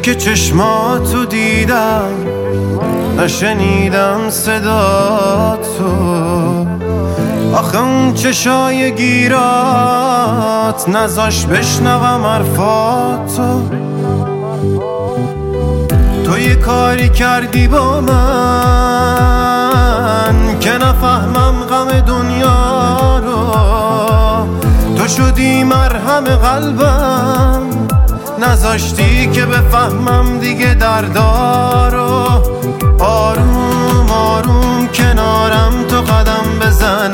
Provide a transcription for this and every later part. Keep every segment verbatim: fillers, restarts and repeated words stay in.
که چشماتو دیدم نشنیدم صداتو، آخه اون چشای گیرات نذاش بشنوم حرفاتو. تو یه کاری کردی با من که نفهمم غم دنیا رو، تو شدی مرهم قلبم نذاشتی که بفهمم دیگه دردارو. آروم آروم کنارم تو قدم بزن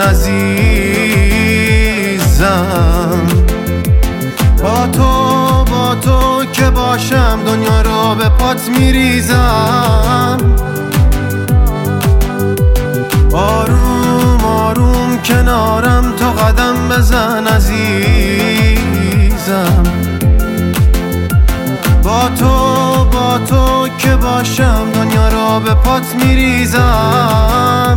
عزیزم، با تو با تو که باشم دنیا رو به پات میریزم. آروم آروم کنارم تو قدم بزن عزیزم، با تو با تو که باشم دنیا رو به پات میریزم.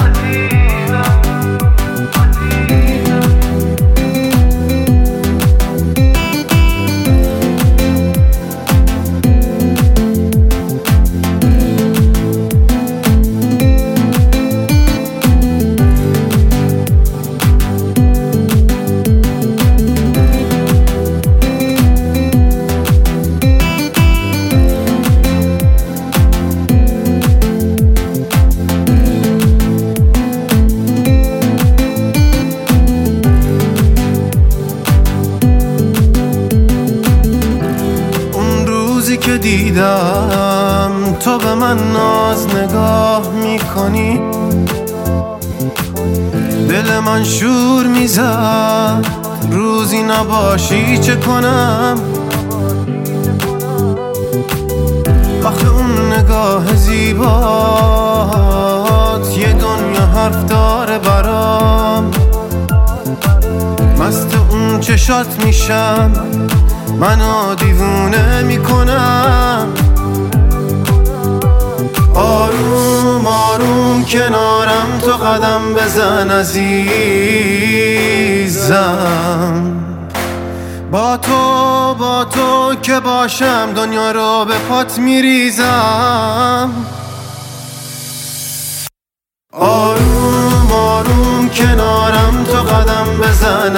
که دیدم تو به من ناز نگاه میکنی، دل من شور میزد روزی نباشی چه کنم. آخه اون نگاه زیبات یه دنیا حرف داره برام، مست اون چشات میشم منو دیوونه میکنم. آروم آروم کنارم تو قدم بزن عزیزم، با تو با تو که باشم دنیا رو به پات میریزم. آروم آروم کنارم تو قدم بزن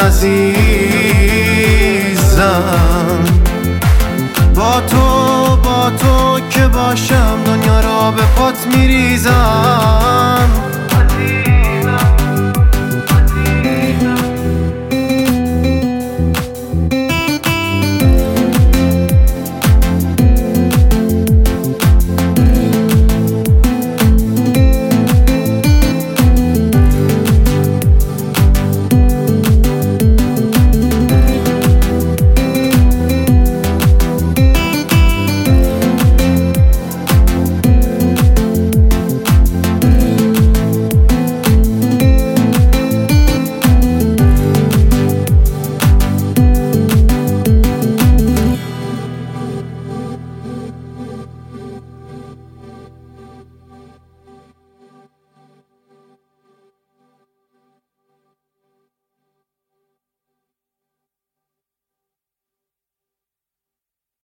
عزیزم، با تو با تو که باشم دنیا رو به پات میریزم.